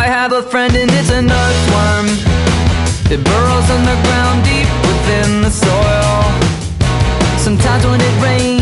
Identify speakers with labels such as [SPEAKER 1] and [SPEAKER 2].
[SPEAKER 1] have a friend and it's an earthworm. It burrows underground deep within the soil. Sometimes when it rains